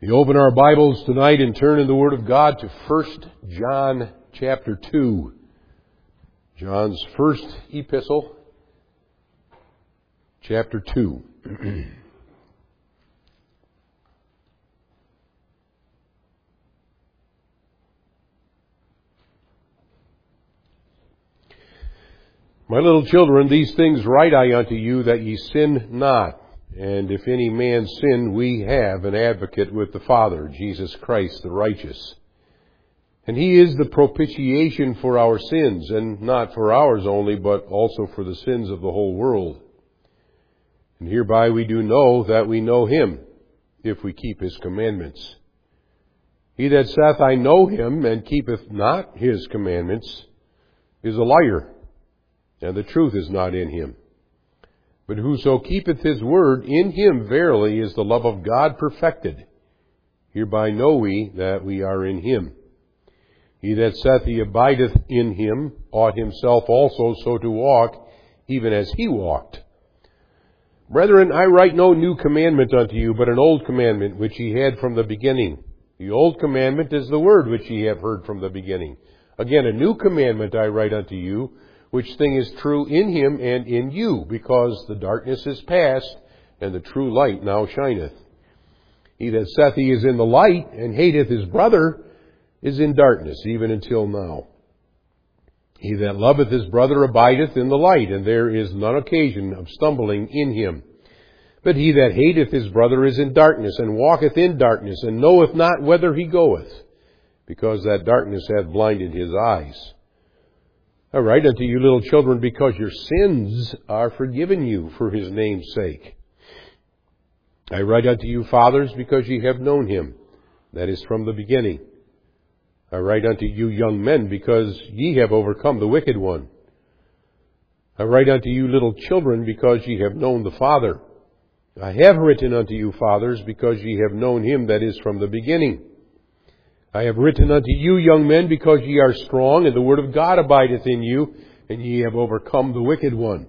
We open our Bibles tonight and turn in the Word of God to 1 John chapter 2. John's first epistle, chapter 2. My little children, these things write I unto you, that ye sin not. And if any man sin, we have an advocate with the Father, Jesus Christ the righteous. And he is the propitiation for our sins, and not for ours only, but also for the sins of the whole world. And hereby we do know that we know him, if we keep his commandments. He that saith, I know him, and keepeth not his commandments, is a liar, and the truth is not in him. But whoso keepeth his word, in him verily is the love of God perfected. Hereby know we that we are in him. He that saith he abideth in him ought himself also so to walk, even as he walked. Brethren, I write no new commandment unto you, but an old commandment which ye had from the beginning. The old commandment is the word which ye have heard from the beginning. Again, a new commandment I write unto you, which thing is true in him and in you, because the darkness is past, and the true light now shineth. He that saith he is in the light, and hateth his brother, is in darkness, even until now. He that loveth his brother abideth in the light, and there is none occasion of stumbling in him. But he that hateth his brother is in darkness, and walketh in darkness, and knoweth not whither he goeth, because that darkness hath blinded his eyes. I write unto you, little children, because your sins are forgiven you for his name's sake. I write unto you, fathers, because ye have known him, that is from the beginning. I write unto you, young men, because ye have overcome the wicked one. I write unto you, little children, because ye have known the Father. I have written unto you, fathers, because ye have known him that is from the beginning. I have written unto you, young men, because ye are strong, and the word of God abideth in you, and ye have overcome the wicked one.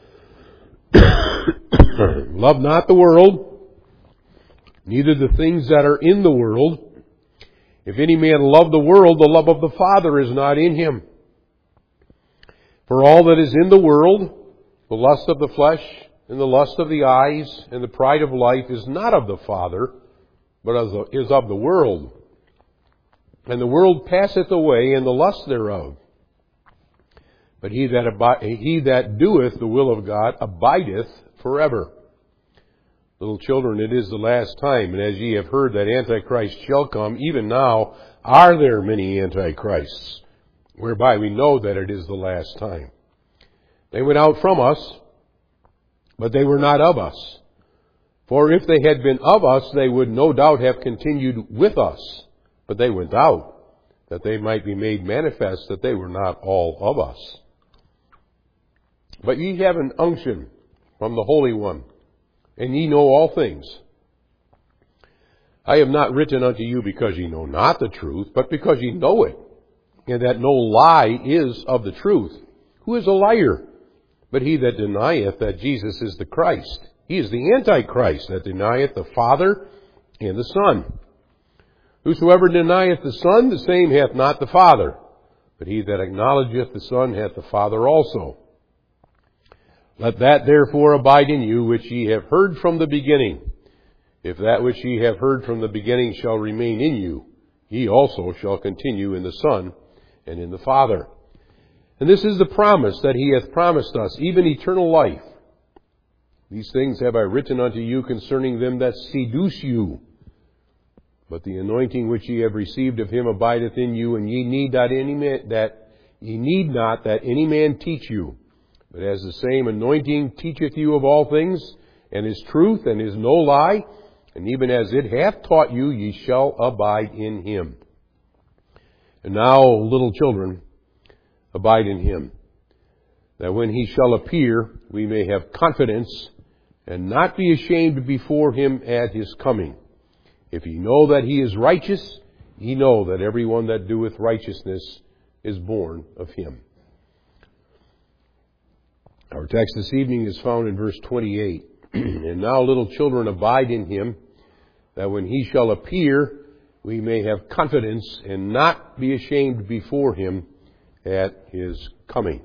Love not the world, neither the things that are in the world. If any man love the world, the love of the Father is not in him. For all that is in the world, the lust of the flesh, and the lust of the eyes, and the pride of life, is not of the Father, but is of the world. And the world passeth away, and the lust thereof. But he that doeth the will of God abideth forever. Little children, it is the last time, and as ye have heard that Antichrist shall come, even now are there many Antichrists, whereby we know that it is the last time. They went out from us, but they were not of us. For if they had been of us, they would no doubt have continued with us. But they went out, that they might be made manifest that they were not all of us. But ye have an unction from the Holy One, and ye know all things. I have not written unto you because ye know not the truth, but because ye know it, and that no lie is of the truth. Who is a liar? But he that denieth that Jesus is the Christ. He is the Antichrist, that denieth the Father and the Son. Whosoever denieth the Son, the same hath not the Father. But he that acknowledgeth the Son hath the Father also. Let that therefore abide in you which ye have heard from the beginning. If that which ye have heard from the beginning shall remain in you, ye also shall continue in the Son and in the Father. And this is the promise that he hath promised us, even eternal life. These things have I written unto you concerning them that seduce you. But the anointing which ye have received of him abideth in you, and ye need not that any man teach you. But as the same anointing teacheth you of all things, and is truth, and is no lie, and even as it hath taught you, ye shall abide in him. And now, little children, abide in him, that when he shall appear, we may have confidence, and not be ashamed before him at his coming. If ye know that he is righteous, ye know that every one that doeth righteousness is born of him. Our text this evening is found in verse 28. And now, little children, abide in him, that when He shall appear, we may have confidence and not be ashamed before Him at His coming.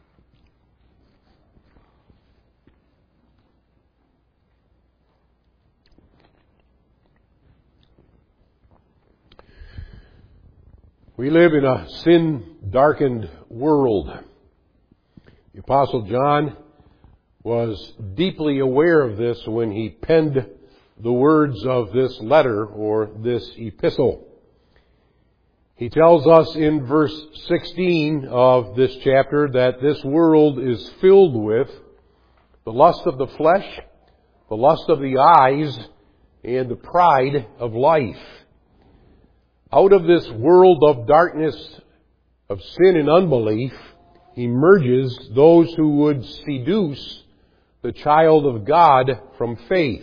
We live in a sin-darkened world. The Apostle John was deeply aware of this when he penned the words of this letter or this epistle. He tells us in verse 16 of this chapter that this world is filled with the lust of the flesh, the lust of the eyes, and the pride of life. Out of this world of darkness, of sin and unbelief, emerges those who would seduce the child of God from faith.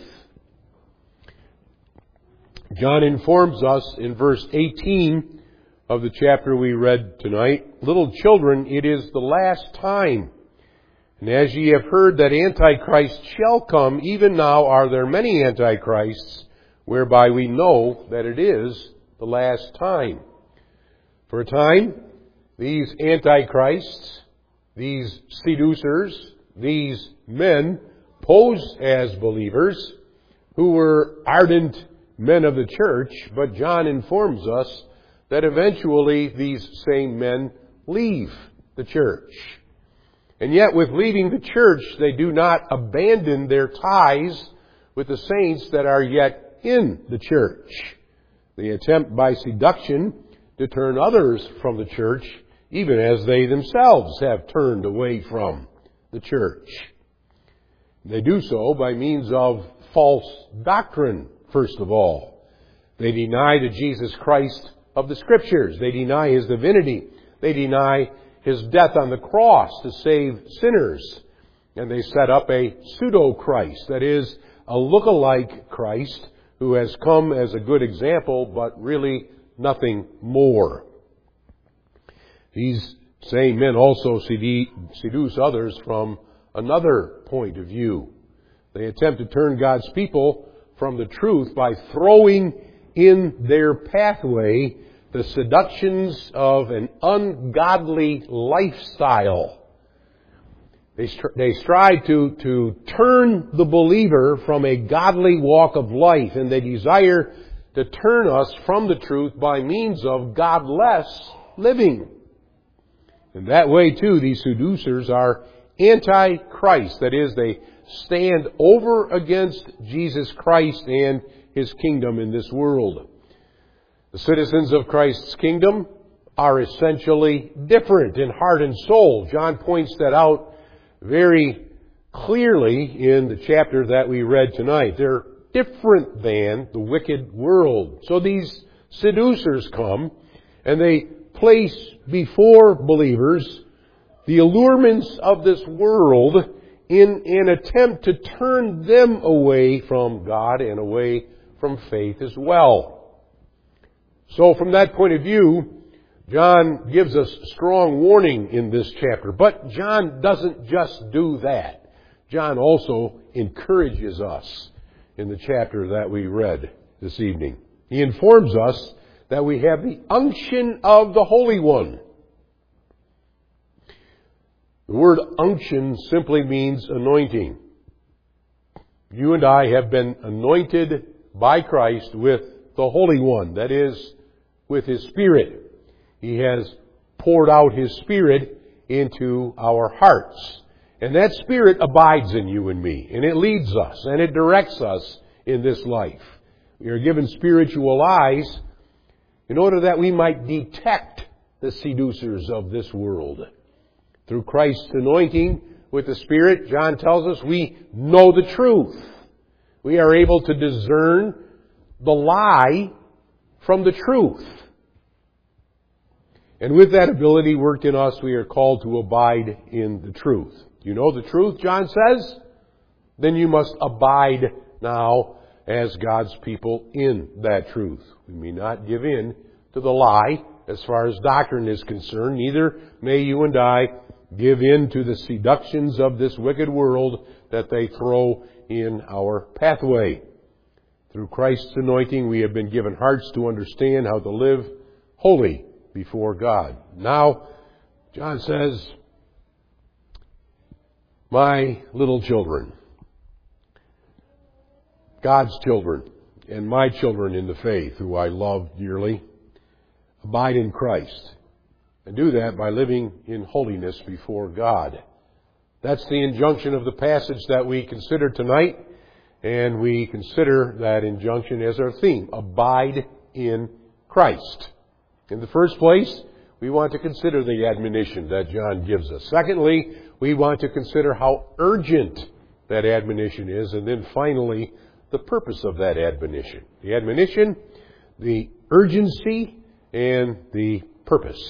John informs us in verse 18 of the chapter we read tonight, "Little children, it is the last time. And as ye have heard that Antichrist shall come, even now are there many Antichrists, whereby we know that it is the last time." For a time, these Antichrists, these seducers, these men posed as believers who were ardent men of the church, but John informs us that eventually these same men leave the church. And yet with leaving the church, they do not abandon their ties with the saints that are yet in the church. They attempt by seduction to turn others from the church, even as they themselves have turned away from the church. They do so by means of false doctrine, first of all. They deny the Jesus Christ of the Scriptures. They deny His divinity. They deny His death on the cross to save sinners. And they set up a pseudo-Christ, that is, a look-alike Christ who has come as a good example, but really nothing more. These same men also seduce others from another point of view. They attempt to turn God's people from the truth by throwing in their pathway the seductions of an ungodly lifestyle. They strive to turn the believer from a godly walk of life, and they desire to turn us from the truth by means of godless living. In that way, too, these seducers are anti-Christ. That is, they stand over against Jesus Christ and His kingdom in this world. The citizens of Christ's kingdom are essentially different in heart and soul. John points that out very clearly in the chapter that we read tonight. They're different than the wicked world. So these seducers come and they place before believers the allurements of this world in an attempt to turn them away from God and away from faith as well. So from that point of view, John gives us strong warning in this chapter. But John doesn't just do that. John also encourages us in the chapter that we read this evening. He informs us that we have the unction of the Holy One. The word unction simply means anointing. You and I have been anointed by Christ with the Holy One, that is, with His Spirit. He has poured out His Spirit into our hearts. And that Spirit abides in you and me, and it leads us, and it directs us in this life. We are given spiritual eyes in order that we might detect the seducers of this world. Through Christ's anointing with the Spirit, John tells us we know the truth. We are able to discern the lie from the truth. And with that ability worked in us, we are called to abide in the truth. You know the truth, John says? Then you must abide now as God's people in that truth. We may not give in to the lie as far as doctrine is concerned. Neither may you and I give in to the seductions of this wicked world that they throw in our pathway. Through Christ's anointing, we have been given hearts to understand how to live holy before God. Now, John says, my little children, God's children, and my children in the faith, who I love dearly, abide in Christ. And do that by living in holiness before God. That's the injunction of the passage that we consider tonight, and we consider that injunction as our theme. Abide in Christ. In the first place, we want to consider the admonition that John gives us. Secondly, we want to consider how urgent that admonition is. And then finally, the purpose of that admonition. The admonition, the urgency, and the purpose.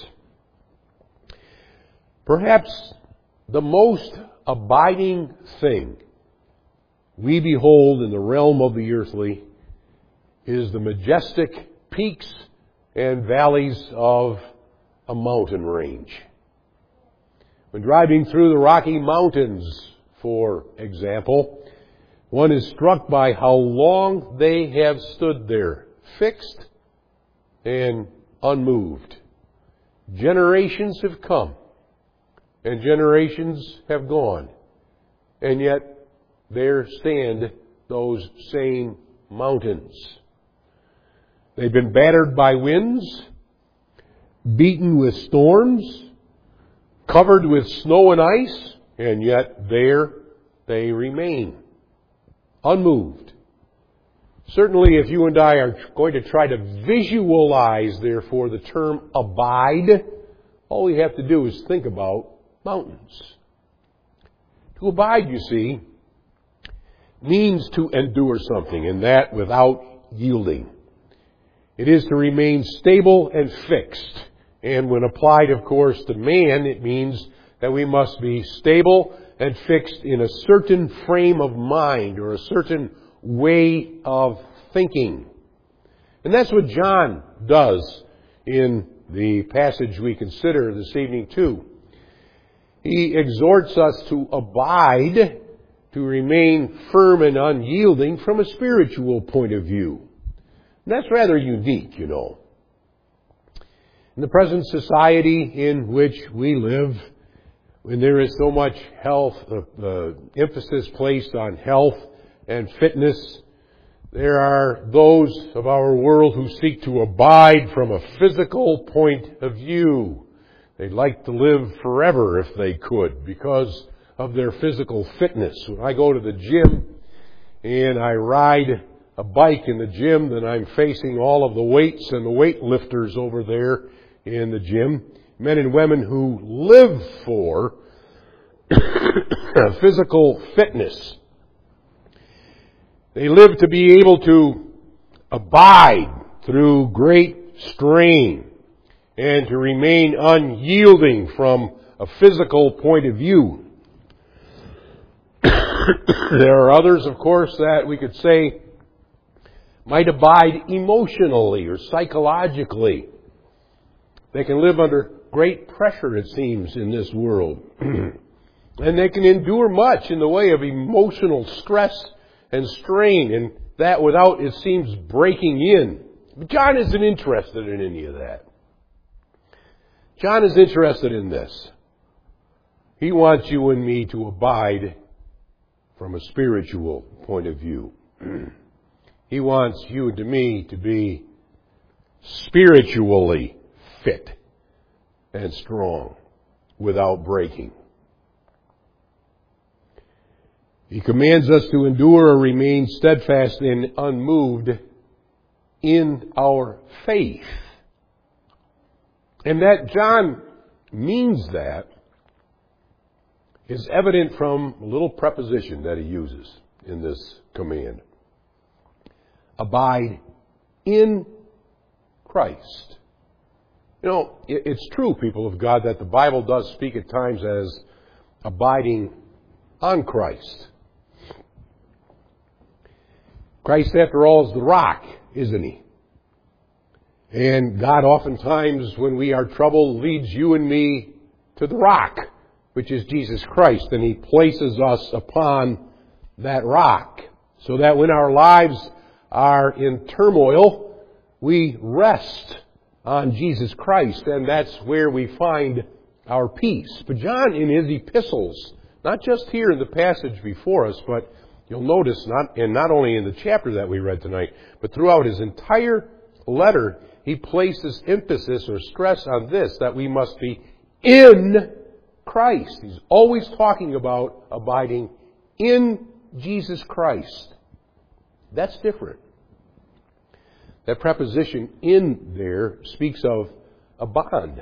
Perhaps the most abiding thing we behold in the realm of the earthly is the majestic peaks and valleys of a mountain range. When driving through the Rocky Mountains, for example, one is struck by how long they have stood there, fixed and unmoved. Generations have come and generations have gone, and yet there stand those same mountains. They've been battered by winds, beaten with storms, covered with snow and ice, and yet there they remain, unmoved. Certainly, if you and I are going to try to visualize, therefore, the term abide, all we have to do is think about mountains. To abide, you see, means to endure something, and that without yielding. It is to remain stable and fixed. And when applied, of course, to man, it means that we must be stable and fixed in a certain frame of mind or a certain way of thinking. And that's what John does in the passage we consider this evening too. He exhorts us to abide, to remain firm and unyielding from a spiritual point of view. And that's rather unique, you know. In the present society in which we live, when there is so much health, emphasis placed on health and fitness, there are those of our world who seek to abide from a physical point of view. They'd like to live forever if they could because of their physical fitness. When I go to the gym and I ride a bike in the gym, then I'm facing all of the weights and the weightlifters over there in the gym. Men and women who live for physical fitness. They live to be able to abide through great strain and to remain unyielding from a physical point of view. There are others, of course, that we could say might abide emotionally or psychologically. They can live under great pressure, it seems, in this world. And they can endure much in the way of emotional stress and strain, and that without, it seems, breaking in. But John isn't interested in any of that. John is interested in this. He wants you and me to abide from a spiritual point of view. He wants you and me to be spiritually fit and strong without breaking. He commands us to endure or remain steadfast and unmoved in our faith. And that John means that is evident from a little preposition that he uses in this command. Abide in Christ. You know, it's true, people of God, that the Bible does speak at times as abiding on Christ. Christ, after all, is the rock, isn't he? And God oftentimes, when we are troubled, leads you and me to the rock, which is Jesus Christ, and he places us upon that rock, so that when our lives are in turmoil, we rest on Jesus Christ, and that's where we find our peace. But John, in his epistles, not just here in the passage before us, but you'll notice not only in the chapter that we read tonight, but throughout his entire letter, he places emphasis or stress on this, that we must be in Christ. He's always talking about abiding in Jesus Christ. That's different. That preposition in there speaks of a bond.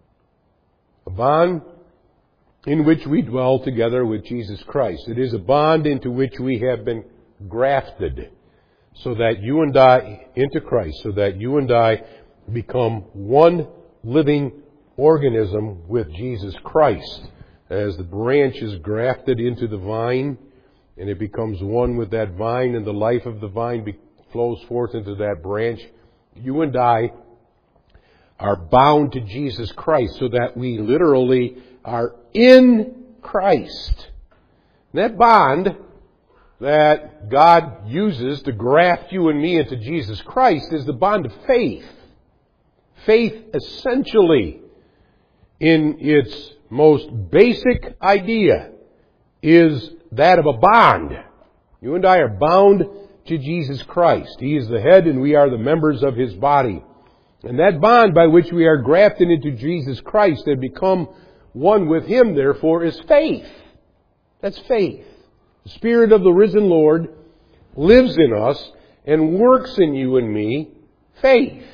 A bond in which we dwell together with Jesus Christ. It is a bond into which we have been grafted so that you and I, into Christ, so that you and I become one living organism with Jesus Christ. As the branch is grafted into the vine, and it becomes one with that vine, and the life of the vine flows forth into that branch, you and I are bound to Jesus Christ so that we literally are in Christ. That bond that God uses to graft you and me into Jesus Christ is the bond of faith. Faith essentially, in its most basic idea, is that of a bond. You and I are bound to Jesus Christ. He is the head and we are the members of His body. And that bond by which we are grafted into Jesus Christ and become one with Him, therefore, is faith. That's faith. The Spirit of the risen Lord lives in us and works in you and me faith.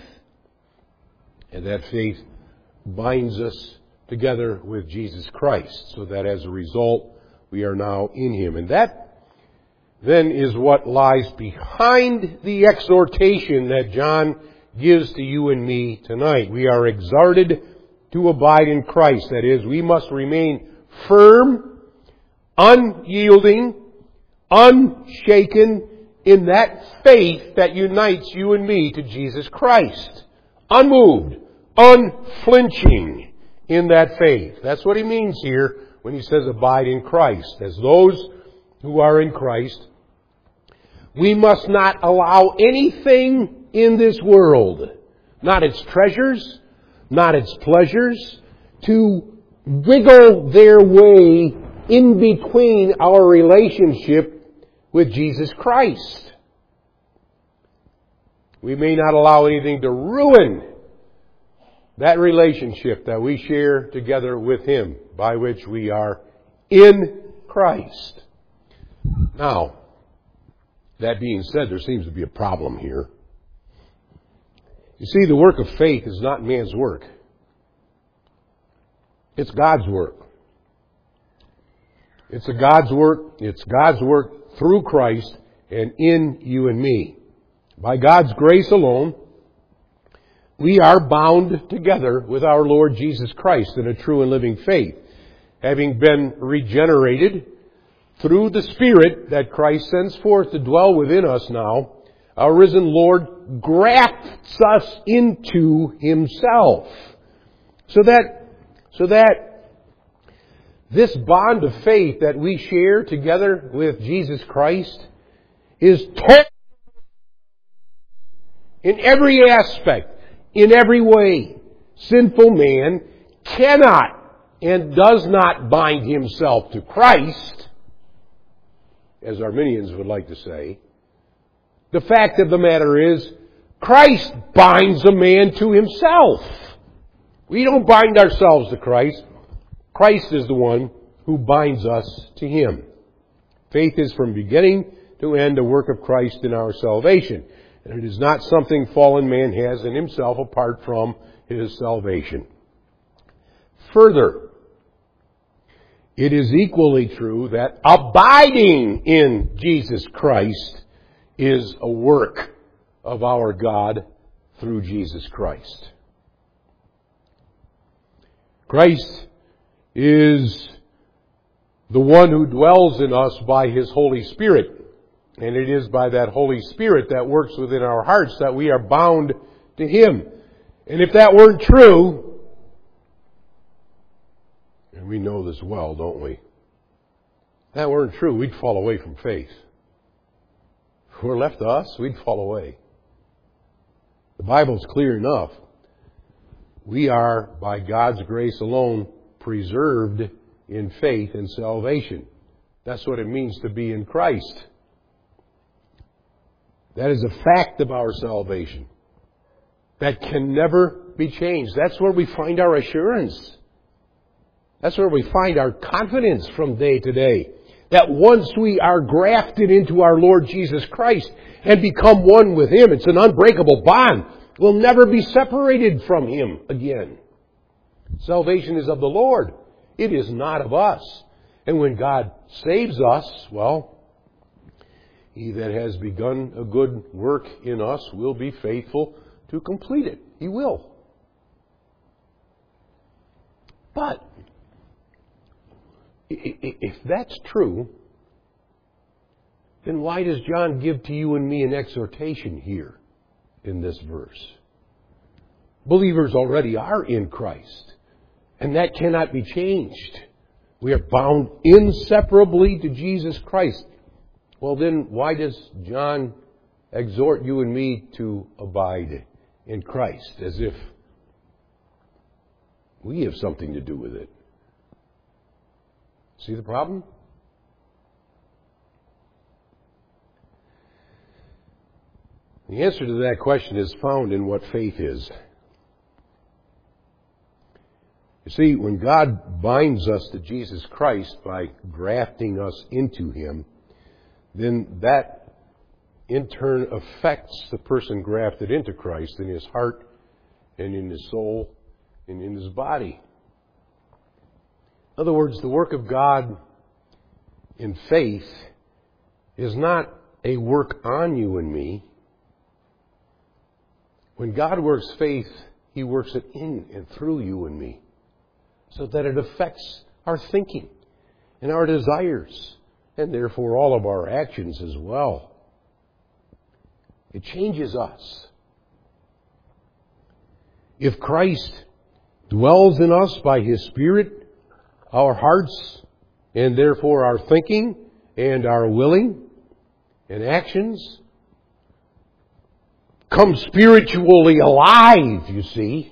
And that faith binds us together with Jesus Christ, so that as a result, we are now in Him. And that then is what lies behind the exhortation that John gives to you and me tonight. We are exhorted to abide in Christ. That is, we must remain firm, unyielding, unshaken in that faith that unites you and me to Jesus Christ. Unmoved, unflinching in that faith. That's what he means here when he says abide in Christ. As those who are in Christ, we must not allow anything in this world, not its treasures, not its pleasures, to wiggle their way in between our relationship with Jesus Christ. We may not allow anything to ruin that relationship that we share together with Him, by which we are in Christ. Now, that being said, there seems to be a problem here. You see, the work of faith is not man's work. It's God's work. It's God's work. It's God's work through Christ and in you and me. By God's grace alone, we are bound together with our Lord Jesus Christ in a true and living faith. Having been regenerated through the Spirit that Christ sends forth to dwell within us now, our risen Lord grafts us into Himself. So that this bond of faith that we share together with Jesus Christ is total in every aspect, in every way. Sinful man cannot and does not bind himself to Christ, as Arminians would like to say. The fact of the matter is, Christ binds a man to Himself. We don't bind ourselves to Christ. Christ is the one who binds us to Him. Faith is from beginning to end a work of Christ in our salvation. And it is not something fallen man has in himself apart from his salvation. Further, it is equally true that abiding in Jesus Christ is a work of our God through Jesus Christ. Christ is the one who dwells in us by His Holy Spirit. And it is by that Holy Spirit that works within our hearts that we are bound to Him. And if that weren't true, and we know this well, don't we? If that weren't true, we'd fall away from faith. If we're left to us, we'd fall away. The Bible's clear enough. We are, by God's grace alone, preserved in faith and salvation. That's what it means to be in Christ. That is a fact of our salvation. That can never be changed. That's where we find our assurance. That's where we find our confidence from day to day. That once we are grafted into our Lord Jesus Christ and become one with Him, it's an unbreakable bond. We'll never be separated from Him again. Salvation is of the Lord. It is not of us. And when God saves us, well, He that has begun a good work in us will be faithful to complete it. He will. But if that's true, then why does John give to you and me an exhortation here in this verse? Believers already are in Christ, and that cannot be changed. We are bound inseparably to Jesus Christ. Well, then why does John exhort you and me to abide in Christ as if we have something to do with it? See the problem? The answer to that question is found in what faith is. You see, when God binds us to Jesus Christ by grafting us into Him, then that in turn affects the person grafted into Christ in his heart and in his soul and in his body. In other words, the work of God in faith is not a work on you and me. When God works faith, He works it in and through you and me, so that it affects our thinking and our desires, and therefore all of our actions as well. It changes us. If Christ dwells in us by His Spirit, our hearts, and therefore our thinking and our willing and actions come spiritually alive, you see.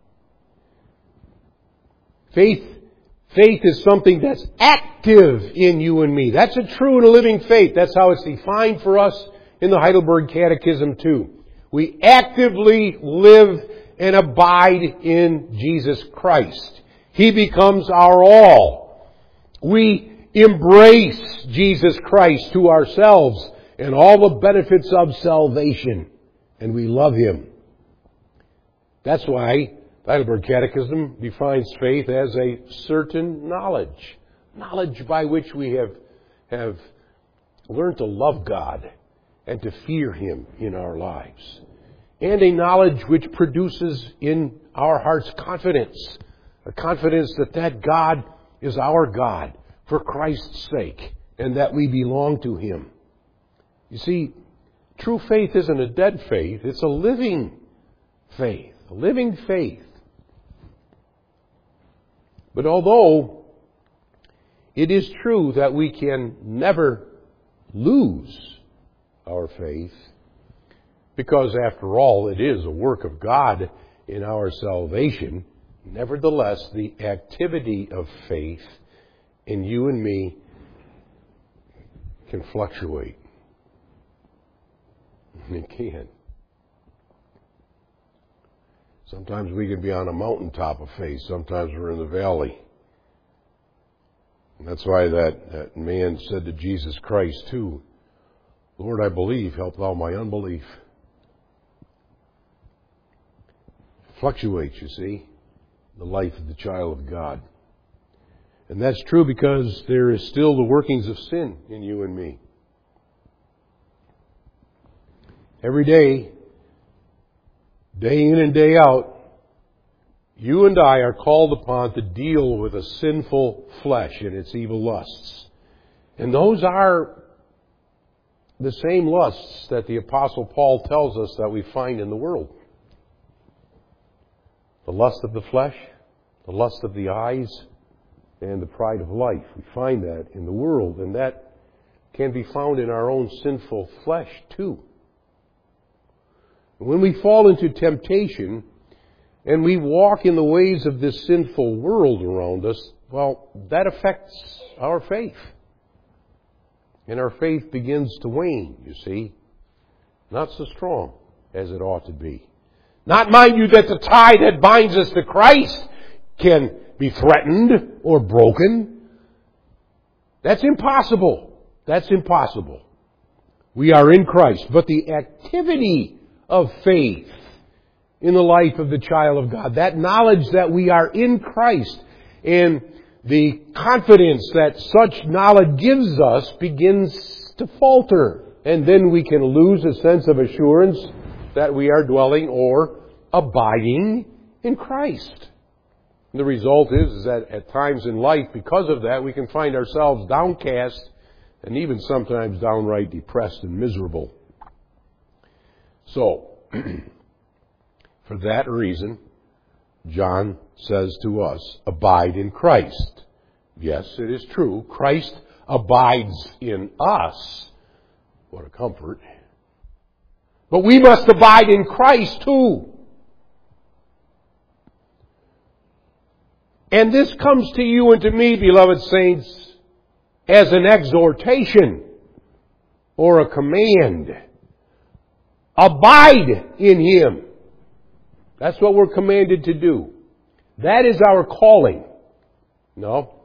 Faith is something that's active in you and me. That's a true and a living faith. That's how it's defined for us in the Heidelberg Catechism too. We actively live and abide in Jesus Christ. He becomes our all. We embrace Jesus Christ to ourselves and all the benefits of salvation, and we love Him. That's why the Heidelberg Catechism defines faith as a certain knowledge. Knowledge by which we have learned to love God and to fear Him in our lives. And a knowledge which produces in our hearts confidence. A confidence that God is our God for Christ's sake and that we belong to Him. You see, true faith isn't a dead faith. It's a living faith. A living faith. But although it is true that we can never lose our faith, because after all it is a work of God in our salvation, nevertheless the activity of faith in you and me can fluctuate. It can. Sometimes we can be on a mountaintop of faith. Sometimes we're in the valley. And that's why that man said to Jesus Christ too, Lord, I believe, help thou my unbelief. Fluctuates, you see, the life of the child of God. And that's true because there is still the workings of sin in you and me. Every day, day in and day out, you and I are called upon to deal with a sinful flesh and its evil lusts. And those are the same lusts that the Apostle Paul tells us that we find in the world. The lust of the flesh, the lust of the eyes, and the pride of life. We find that in the world, and that can be found in our own sinful flesh too. When we fall into temptation and we walk in the ways of this sinful world around us, well, that affects our faith. And our faith begins to wane, you see. Not so strong as it ought to be. Not, mind you, that the tie that binds us to Christ can be threatened or broken. That's impossible. That's impossible. We are in Christ. But the activity of faith in the life of the child of God, that knowledge that we are in Christ and the confidence that such knowledge gives us begins to falter. And then we can lose a sense of assurance that we are dwelling or abiding in Christ. And the result is that at times in life, because of that, we can find ourselves downcast and even sometimes downright depressed and miserable. So, for that reason, John says to us, abide in Christ. Yes, it is true. Christ abides in us. What a comfort. But we must abide in Christ too. And this comes to you and to me, beloved saints, as an exhortation or a command. Abide in Him. That's what we're commanded to do. That is our calling. No.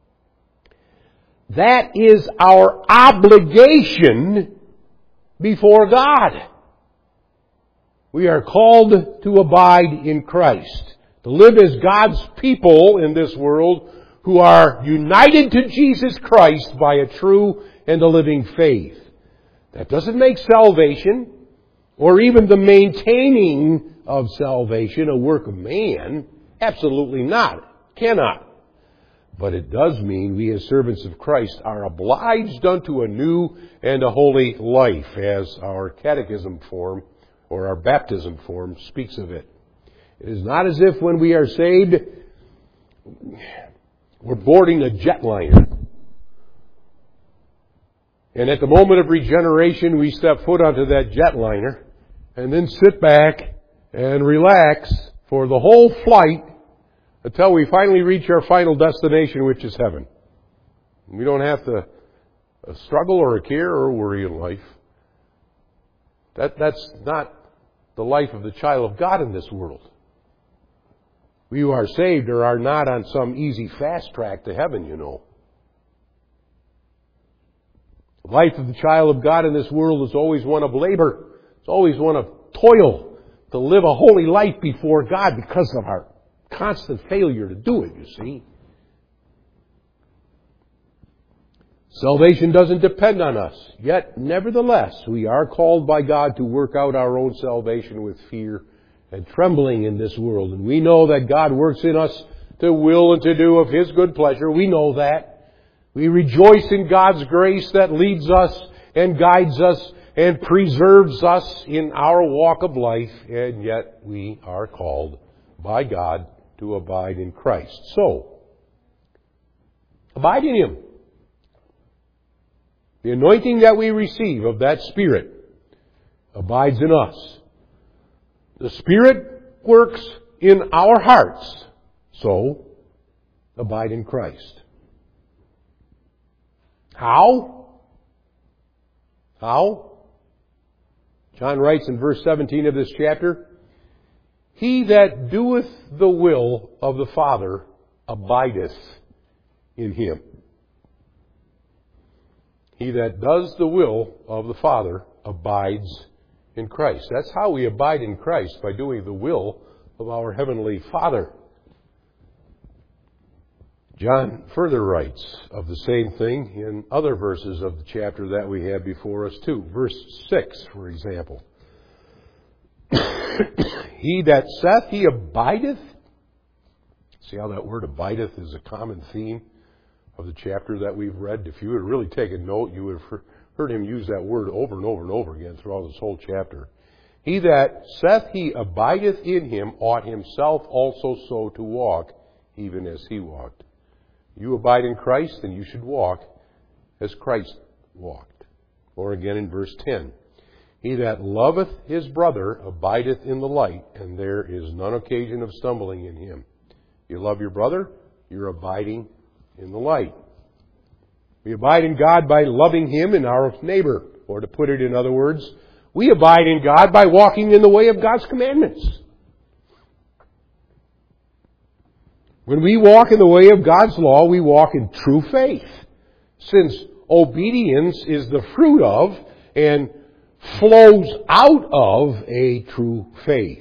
That is our obligation before God. We are called to abide in Christ. To live as God's people in this world who are united to Jesus Christ by a true and a living faith. That doesn't make salvation or even the maintaining of salvation a work of man. Absolutely not. Cannot. But it does mean we as servants of Christ are obliged unto a new and a holy life, as our catechism form or our baptism form speaks of it. It is not as if when we are saved, we're boarding a jetliner. And at the moment of regeneration, we step foot onto that jetliner and then sit back and relax for the whole flight until we finally reach our final destination, which is heaven. We don't have to struggle or care or worry in life. That's not the life of the child of God in this world. We who are saved are not on some easy fast track to heaven, you know. The life of the child of God in this world is always one of labor. It's always one of toil to live a holy life before God because of our constant failure to do it, you see. Salvation doesn't depend on us. Yet, nevertheless, we are called by God to work out our own salvation with fear and trembling in this world. And we know that God works in us to will and to do of His good pleasure. We know that. We rejoice in God's grace that leads us and guides us and preserves us in our walk of life. And yet we are called by God to abide in Christ. So, abide in Him. The anointing that we receive of that Spirit abides in us. The Spirit works in our hearts. So, abide in Christ. How? How? John writes in verse 17 of this chapter, He that doeth the will of the Father abideth in Him. He that does the will of the Father abides in Christ. That's how we abide in Christ, by doing the will of our Heavenly Father. John further writes of the same thing in other verses of the chapter that we have before us too. Verse 6, for example. He that saith he abideth. See how that word abideth is a common theme of the chapter that we've read? If you had really taken note, you would have heard him use that word over and over and over again throughout this whole chapter. He that saith he abideth in him ought himself also so to walk, even as he walked. You abide in Christ, then you should walk as Christ walked. Or again in verse 10, he that loveth his brother abideth in the light, and there is none occasion of stumbling in him. You love your brother, you're abiding in the light. We abide in God by loving Him and our neighbor. Or to put it in other words, we abide in God by walking in the way of God's commandments. When we walk in the way of God's law, we walk in true faith. Since obedience is the fruit of and flows out of a true faith.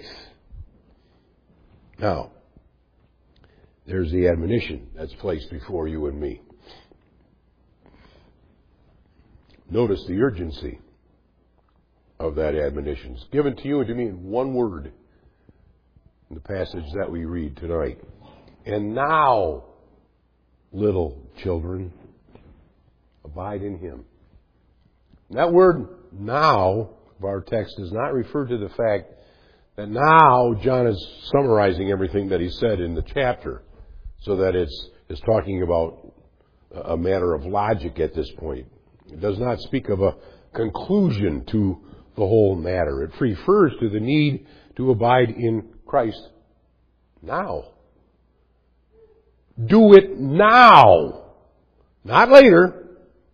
Now, there's the admonition that's placed before you and me. Notice the urgency of that admonition. It's given to you and to me in one word in the passage that we read tonight. And now, little children, abide in Him. And that word now of our text does not refer to the fact that now John is summarizing everything that he said in the chapter, so that it's talking about a matter of logic at this point. It does not speak of a conclusion to the whole matter. It refers to the need to abide in Christ now. Do it now. Not later.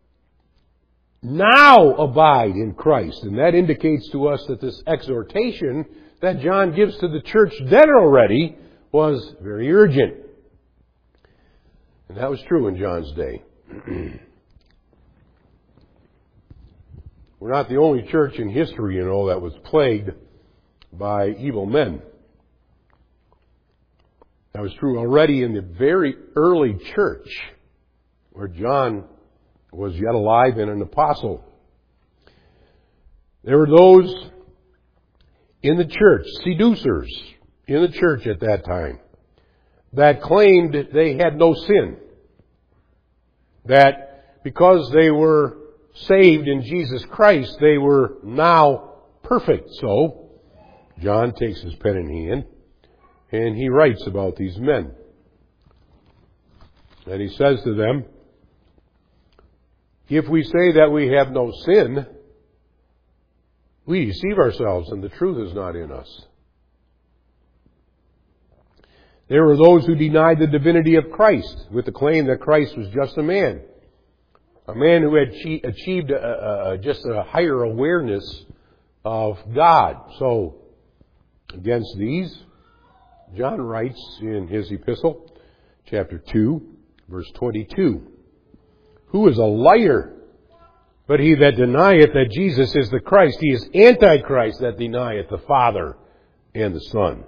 Now abide in Christ. And that indicates to us that this exhortation that John gives to the church then already was very urgent. And that was true in John's day. We're not the only church in history, that was plagued by evil men. That was true already in the very early church, where John was yet alive and an apostle. There were those in the church, seducers in the church at that time, that claimed they had no sin. That because they were saved in Jesus Christ, they were now perfect. So, John takes his pen in hand and he writes about these men. And he says to them, if we say that we have no sin, we deceive ourselves and the truth is not in us. There were those who denied the divinity of Christ with the claim that Christ was just a man who had achieved just a higher awareness of God. So, against these, John writes in his epistle, chapter 2, verse 22, who is a liar, but he that denieth that Jesus is the Christ, he is Antichrist that denieth the Father and the Son.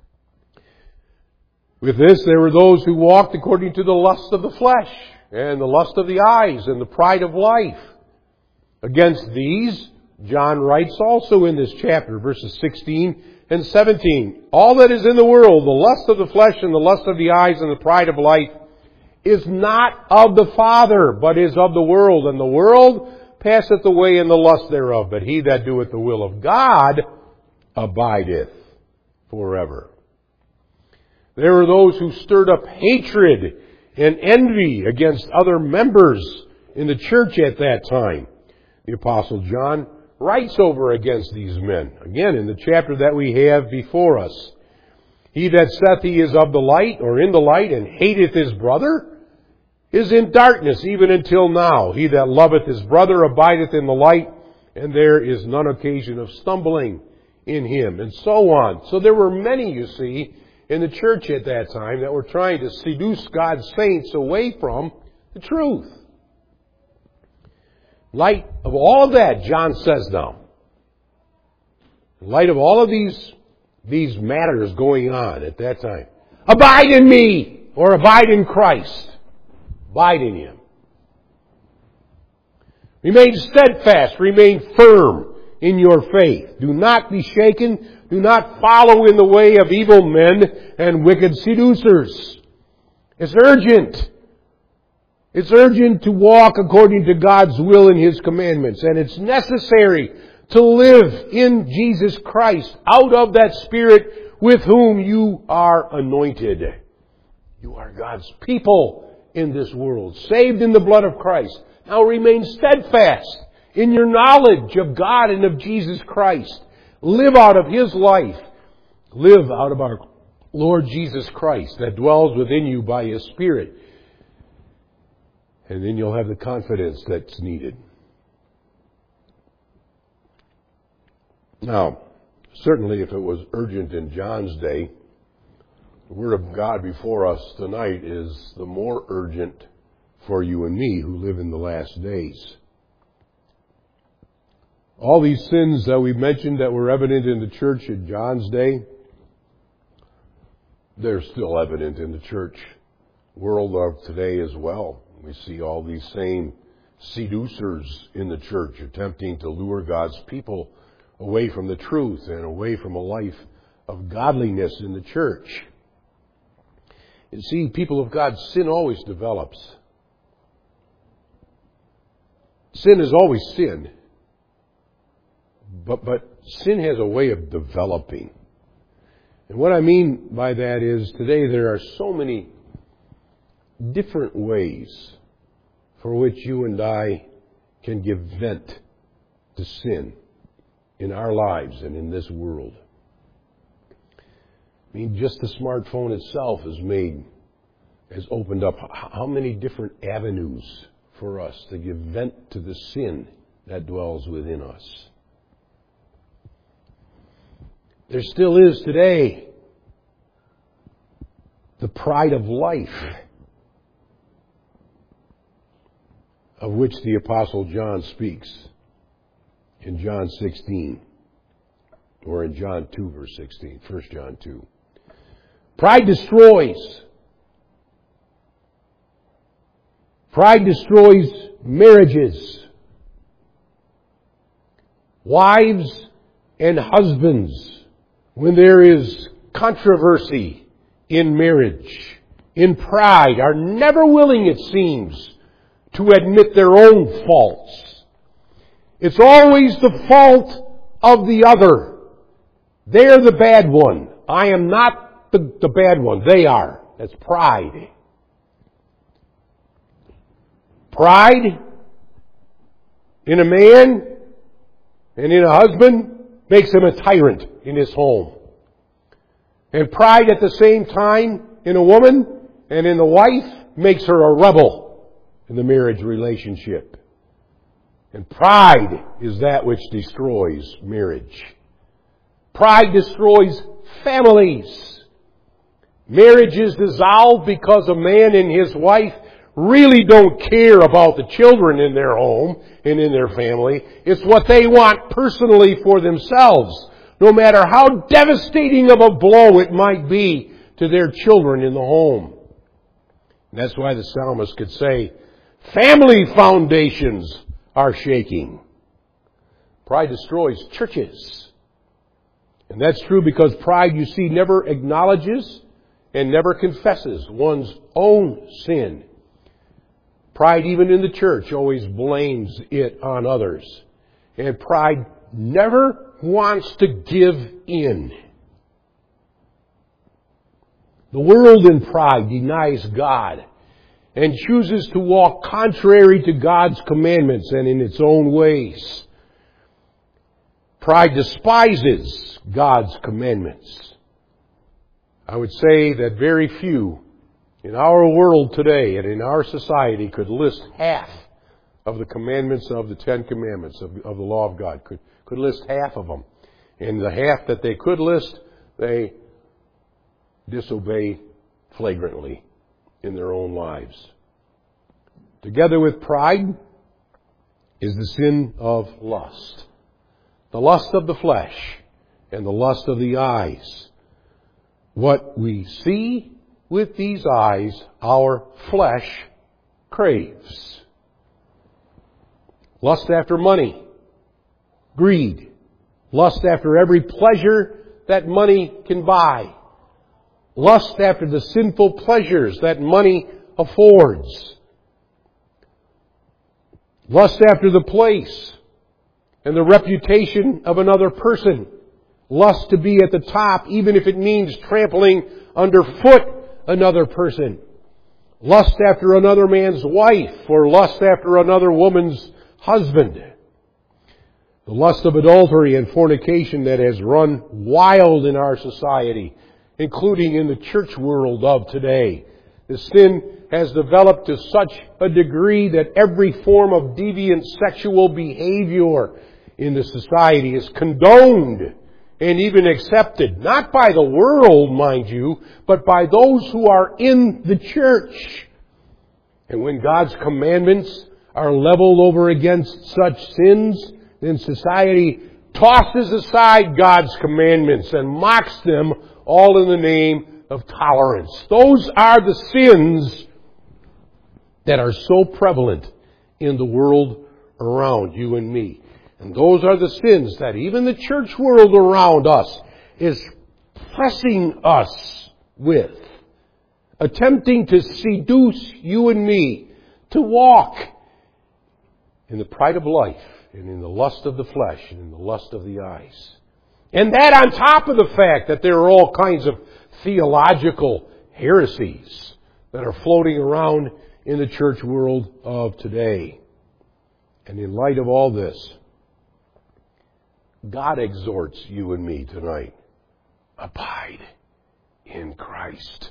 With this, there were those who walked according to the lust of the flesh, and the lust of the eyes, and the pride of life. Against these, John writes also in this chapter, verses 16 and 17, all that is in the world, the lust of the flesh and the lust of the eyes and the pride of life, is not of the Father, but is of the world. And the world passeth away in the lust thereof, but he that doeth the will of God abideth forever. There were those who stirred up hatred and envy against other members in the church at that time. The Apostle John writes over against these men, again in the chapter that we have before us. He that saith he is of the light, or in the light, and hateth his brother, is in darkness even until now. He that loveth his brother abideth in the light, and there is none occasion of stumbling in him, and so on. So there were many, you see, in the church at that time that were trying to seduce God's saints away from the truth. In light of all of that, John says now, in light of all of these matters going on at that time, abide in me, or abide in Christ. Abide in Him. Remain steadfast, remain firm in your faith. Do not be shaken. Do not follow in the way of evil men and wicked seducers. It's urgent. It's urgent to walk according to God's will and His commandments. And it's necessary to live in Jesus Christ out of that Spirit with whom you are anointed. You are God's people in this world, saved in the blood of Christ, Now remain steadfast in your knowledge of God and of Jesus Christ. Live out of His life. Live out of our Lord Jesus Christ that dwells within you by His Spirit. And then you'll have the confidence that's needed. Now, certainly if it was urgent in John's day, the Word of God before us tonight is the more urgent for you and me who live in the last days. All these sins that we mentioned that were evident in the church in John's day, they're still evident in the church world of today as well. We see all these same seducers in the church attempting to lure God's people away from the truth and away from a life of godliness in the church. You see, people of God, sin always develops. Sin is always sin. But sin has a way of developing. And what I mean by that is today there are so many different ways for which you and I can give vent to sin in our lives and in this world. I mean, just the smartphone itself has opened up how many different avenues for us to give vent to the sin that dwells within us. There still is today the pride of life, of which the Apostle John speaks in John 16, or in John 2, verse 16, 1 John 2. Pride destroys. Pride destroys marriages, wives and husbands. When there is controversy in marriage, in pride, are never willing, it seems, to admit their own faults. It's always the fault of the other. They're the bad one. I am not the bad one. They are. That's pride. Pride in a man and in a husband makes him a tyrant in his home. And pride at the same time in a woman and in a wife makes her a rebel in the marriage relationship. And pride is that which destroys marriage. Pride destroys families. Marriage is dissolved because a man and his wife really don't care about the children in their home and in their family. It's what they want personally for themselves, no matter how devastating of a blow it might be to their children in the home. And that's why the psalmist could say, family foundations are shaking. Pride destroys churches. And that's true because pride, you see, never acknowledges and never confesses one's own sin. Pride, even in the church, always blames it on others. And pride never wants to give in. The world in pride denies God and chooses to walk contrary to God's commandments and in its own ways. Pride despises God's commandments. I would say that very few in our world today and in our society could list half of the commandments of the Ten Commandments of the law of God. Could list half of them. And the half that they could list, they disobey flagrantly in their own lives. Together with pride is the sin of lust. The lust of the flesh and the lust of the eyes. What we see with these eyes, our flesh craves. Lust after money, greed, lust after every pleasure that money can buy, lust after the sinful pleasures that money affords, lust after the place and the reputation of another person, lust to be at the top, even if it means trampling underfoot another person. lust after another man's wife or lust after another woman's husband. The lust of adultery and fornication that has run wild in our society, including in the church world of today. The sin has developed to such a degree that every form of deviant sexual behavior in the society is condoned and even accepted, not by the world, mind you, but by those who are in the church. And when God's commandments are leveled over against such sins, then society tosses aside God's commandments and mocks them, all in the name of tolerance. Those are the sins that are so prevalent in the world around you and me. And those are the sins that even the church world around us is pressing us with, attempting to seduce you and me to walk in the pride of life and in the lust of the flesh and in the lust of the eyes. And that on top of the fact that there are all kinds of theological heresies that are floating around in the church world of today. And in light of all this, God exhorts you and me tonight. Abide in Christ.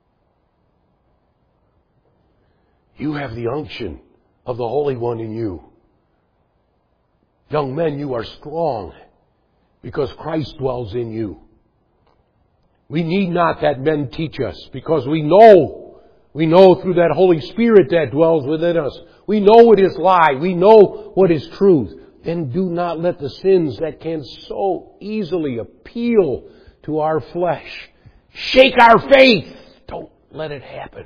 You have the unction of the Holy One in you. Young men, you are strong because Christ dwells in you. We need not that men teach us because we know through that Holy Spirit that dwells within us. We know what is lie. We know what is truth. Then do not let the sins that can so easily appeal to our flesh shake our faith. Don't let it happen.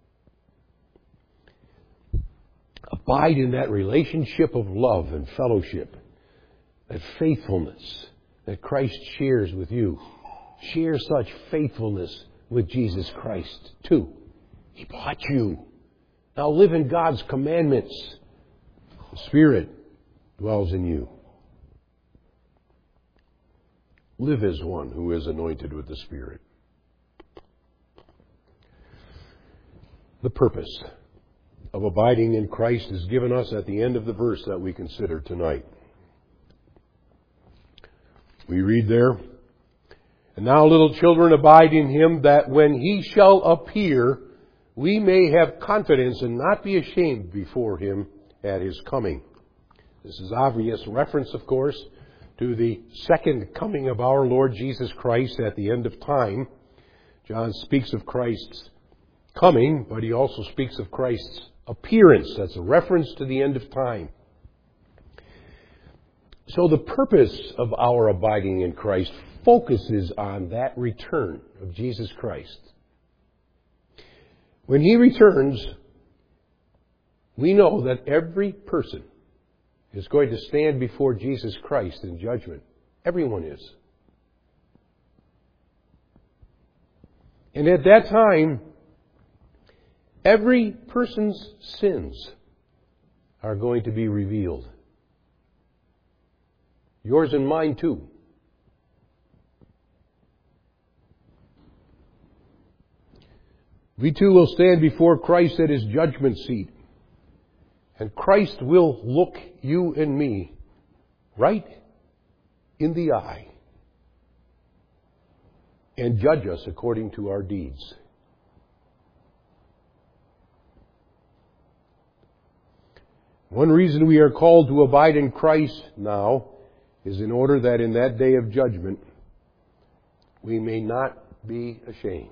Abide in that relationship of love and fellowship, that faithfulness that Christ shares with you. Share such faithfulness with Jesus Christ too. He bought you. Now live in God's commandments. The Spirit dwells in you. Live as one who is anointed with the Spirit. The purpose of abiding in Christ is given us at the end of the verse that we consider tonight. We read there, "And now, little children, abide in Him, that when He shall appear, we may have confidence and not be ashamed before Him at His coming." This is obvious reference, of course, to the second coming of our Lord Jesus Christ at the end of time. John speaks of Christ's coming, but he also speaks of Christ's appearance. That's a reference to the end of time. So the purpose of our abiding in Christ focuses on that return of Jesus Christ. When He returns, we know that every person is going to stand before Jesus Christ in judgment. Everyone is. And at that time, every person's sins are going to be revealed. Yours and mine too. We too will stand before Christ at His judgment seat. And Christ will look you and me right in the eye and judge us according to our deeds. One reason we are called to abide in Christ now is in order that in that day of judgment we may not be ashamed.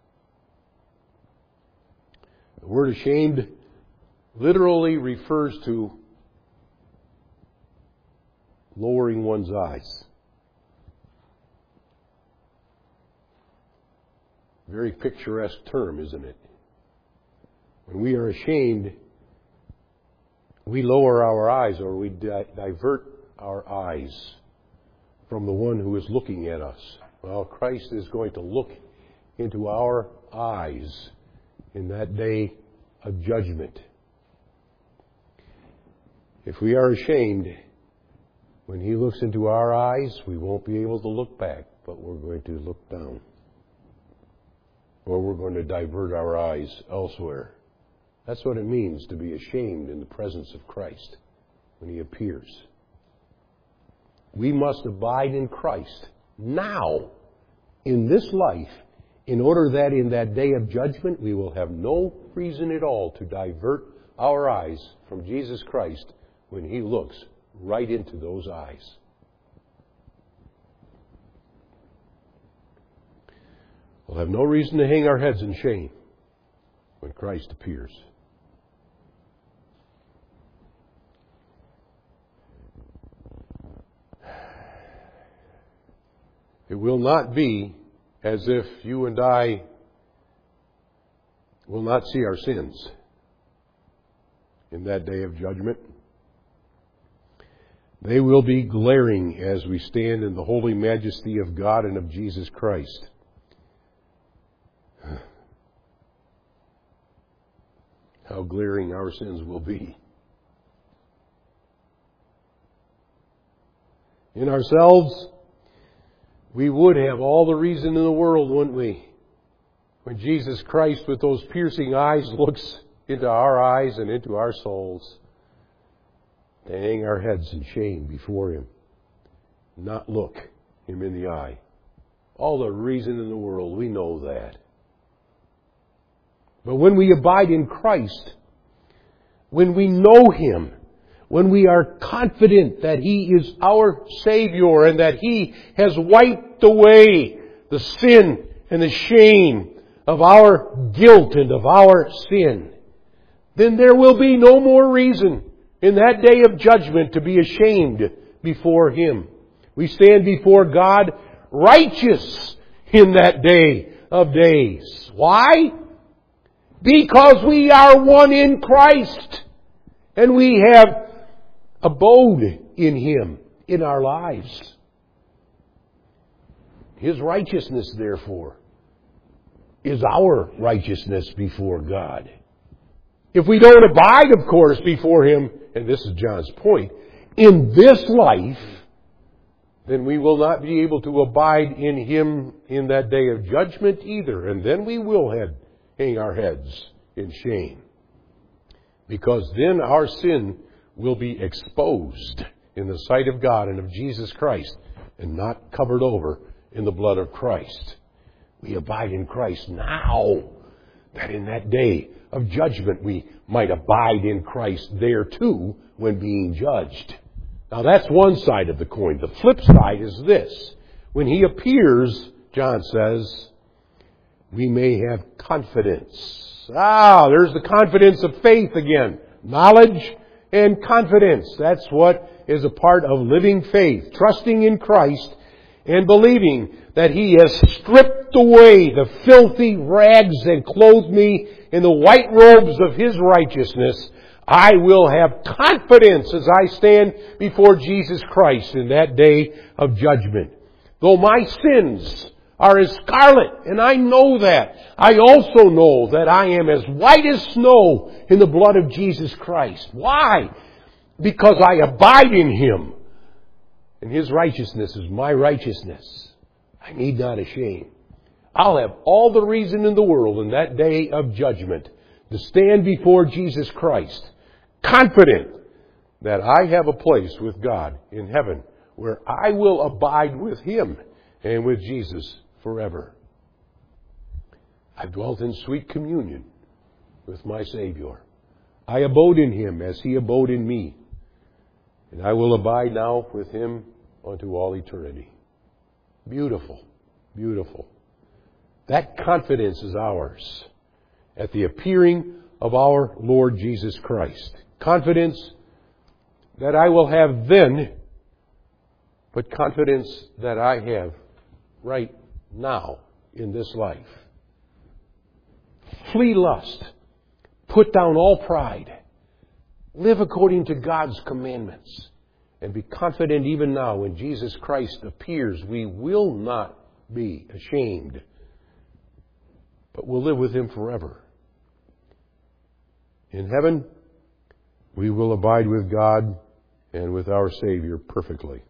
The word ashamed literally refers to lowering one's eyes. Very picturesque term, isn't it? When we are ashamed, we lower our eyes, or we divert our eyes from the one who is looking at us. Well, Christ is going to look into our eyes in that day of judgment. If we are ashamed, when He looks into our eyes, we won't be able to look back, but we're going to look down. or we're going to divert our eyes elsewhere. That's what it means to be ashamed in the presence of Christ when He appears. We must abide in Christ now, in this life, in order that in that day of judgment we will have no reason at all to divert our eyes from Jesus Christ when He looks right into those eyes. We'll have no reason to hang our heads in shame when Christ appears. It will not be as if you and I will not see our sins in that day of judgment. They will be glaring as we stand in the holy majesty of God and of Jesus Christ. How glaring our sins will be. In ourselves, we would have all the reason in the world, wouldn't we? When Jesus Christ, with those piercing eyes, looks into our eyes and into our souls, to hang our heads in shame before Him, not look Him in the eye. All the reason in the world, we know that. But when we abide in Christ, when we know Him, when we are confident that He is our Savior and that He has wiped away the sin and the shame of our guilt and of our sin, then there will be no more reason in that day of judgment to be ashamed before Him. We stand before God righteous in that day of days. Why? Because we are one in Christ and we have abode in Him in our lives. His righteousness, therefore, is our righteousness before God. If we don't abide, of course, before Him, and this is John's point, in this life, then we will not be able to abide in Him in that day of judgment either. And then we will hang our heads in shame. Because then our sin will be exposed in the sight of God and of Jesus Christ and not covered over in the blood of Christ. We abide in Christ now, that in that day of judgment we might abide in Christ there too when being judged. Now that's one side of the coin. The flip side is this. When He appears, John says, we may have confidence. There's the confidence of faith again. Knowledge and confidence. That's what is a part of living faith. Trusting in Christ and believing that He has stripped away the filthy rags and clothed me in the white robes of His righteousness. I will have confidence as I stand before Jesus Christ in that day of judgment. Though my sins are as scarlet, and I know that, I also know that I am as white as snow in the blood of Jesus Christ. Why? Because I abide in Him, and His righteousness is my righteousness. I need not shame. I'll have all the reason in the world in that day of judgment to stand before Jesus Christ, confident that I have a place with God in heaven where I will abide with Him and with Jesus forever. I've dwelt in sweet communion with my Savior. I abode in Him as He abode in me. And I will abide now with Him unto all eternity. Beautiful, beautiful. That confidence is ours at the appearing of our Lord Jesus Christ. Confidence that I will have then, but confidence that I have right now in this life. Flee lust. Put down all pride. Live according to God's commandments. And be confident even now when Jesus Christ appears, we will not be ashamed, but we'll live with Him forever. In heaven, we will abide with God and with our Savior perfectly.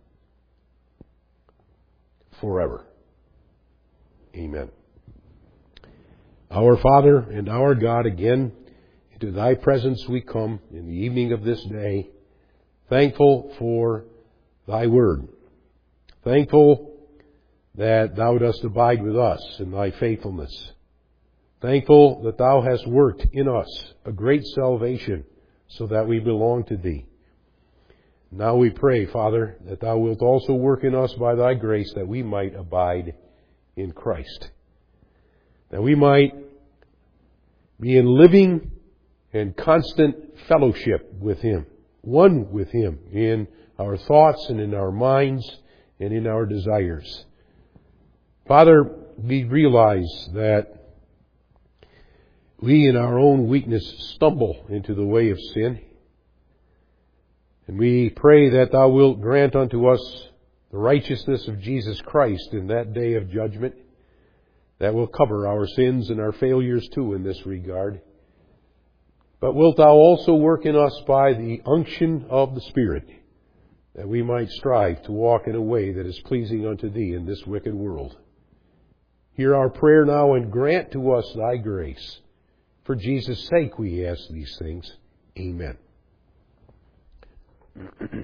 Forever. Amen. Our Father and our God, again, into Thy presence we come in the evening of this day, thankful for Thy Word, thankful that Thou dost abide with us in Thy faithfulness, thankful that Thou hast worked in us a great salvation so that we belong to Thee. Now we pray, Father, that Thou wilt also work in us by Thy grace that we might abide in Christ, that we might be in living and constant fellowship with Him, one with Him in our thoughts and in our minds and in our desires. Father, we realize that we in our own weakness stumble into the way of sin. And we pray that Thou wilt grant unto us the righteousness of Jesus Christ in that day of judgment that will cover our sins and our failures too in this regard. But wilt Thou also work in us by the unction of the Spirit, that we might strive to walk in a way that is pleasing unto Thee in this wicked world. Hear our prayer now and grant to us Thy grace. For Jesus' sake we ask these things. Amen.